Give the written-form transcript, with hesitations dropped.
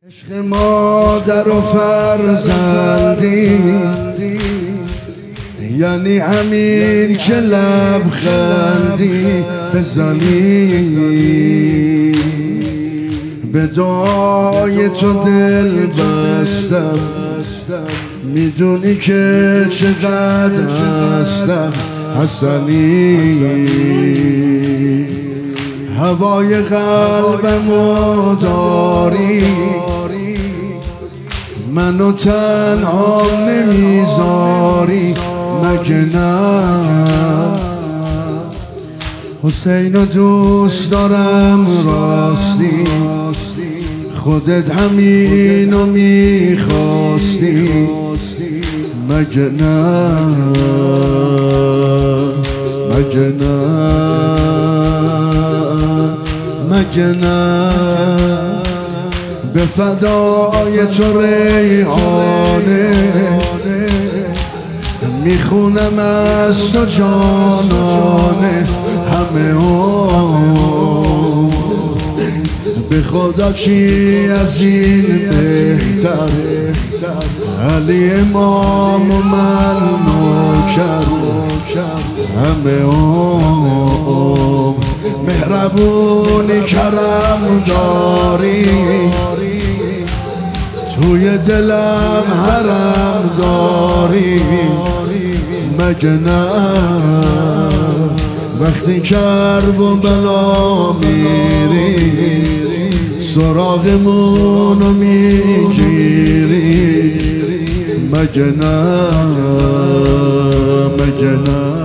عشق مادر و فرزندی یعنی همین که لبخندی بزنی به دعای تو دل بستم، میدونی که چقدر هستم حسنی. هوای قلبمو داری، منو تنها نمیذاری مگه نه؟ حسینو دوست دارم راستی، خودت همینو میخواستی مگه نه؟ مگه نه؟ مگه نه؟ به فدای تو ریحانه میخونم از تو جانانه همه به خدا چی از این بهتر؟ علی امام و من نوکر همه مهربونی کرم داری، توی دلم حرم داری مگه نه؟ وقتی کربلا میری سراغمونو میگیری مگه نه؟ مگه نه؟